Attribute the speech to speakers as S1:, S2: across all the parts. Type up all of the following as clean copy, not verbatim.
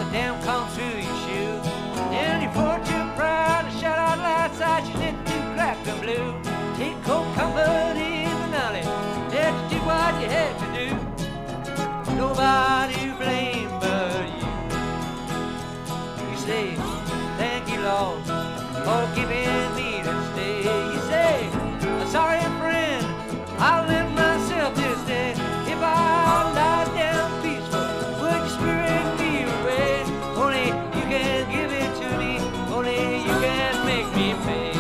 S1: damn come through your shoe. And your fortune proud to shout out loud side your neck to crack the blue. Take cold comfort in the knowledge that you did what you had to do. Nobody to blame but you. You say, thank you, Lord, for giving me this day. You say, sorry, friend, I'll let myself this day. If I lie down peaceful, would your spirit be away? Only you can give it to me, only you can make me pay.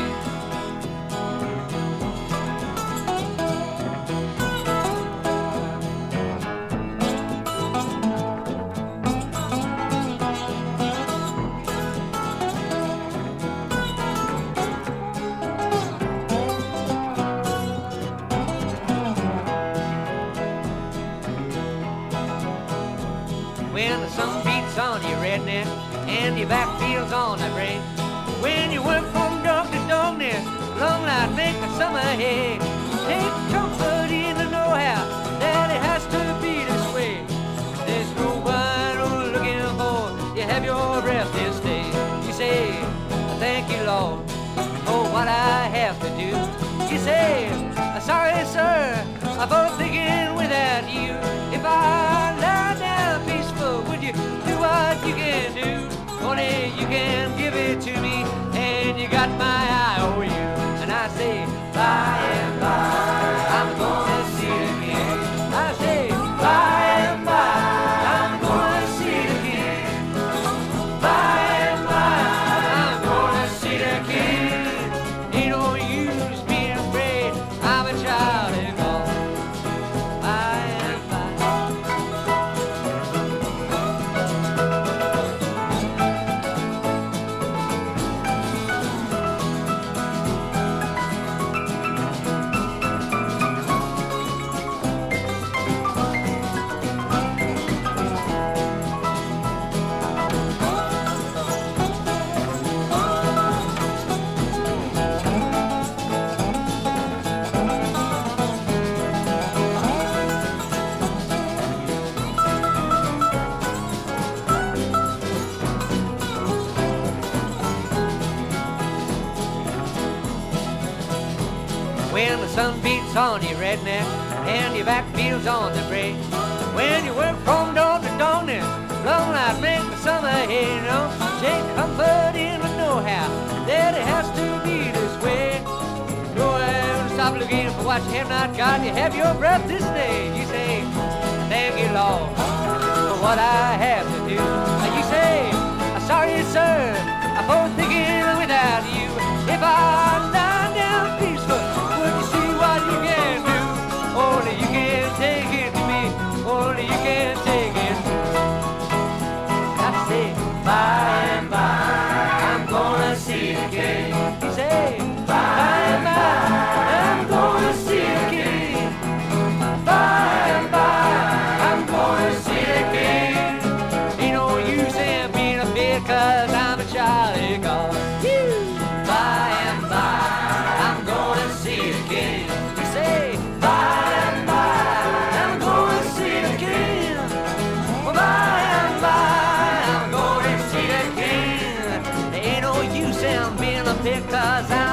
S1: When the sun beats on your redneck and your back feels on the brain, when you work from dark to darkness, long night make a summer hay. Take comfort in the know-how that it has to be this way. There's no one looking for you have your breath this day. You say, thank you, Lord, for what I have to do. You say, sorry, sir, for thinking without you. If I lie down peaceful, would you do what you can do? Only you can give it to me, and you got my eye over you. And I say, by and by, I'm gonna see it again. I say, by and by, I'm gonna see it again. By and by, I'm gonna see it again. Ain't no use being afraid, I'm a child of God. By and by. When the sun beats on your redneck and your back feels on the break, when you work from dawn to darkness, long night make the summer hay, you know. Take comfort in the know-how that it has to be this way. Don't stop looking for what you have not got. You have your breath this day. You say, thank you, Lord, for what I have to do. You say, sorry, sir, for thinking without you. If I lie down peaceful, would you see what you can do? Only you can take it to me, only you can take it. I say, by and by, I'm gonna see it again. You say, by and by, I'm gonna see it again. By and by, I'm gonna see it again. Ain't no use in being afraid, 'cause I'm a child of God. By and by, I'm gonna see it again. You say, by and by, I'm gonna see it again. Well, by and by, I'm gonna see it again. There ain't no use in being a pig, 'cause I'm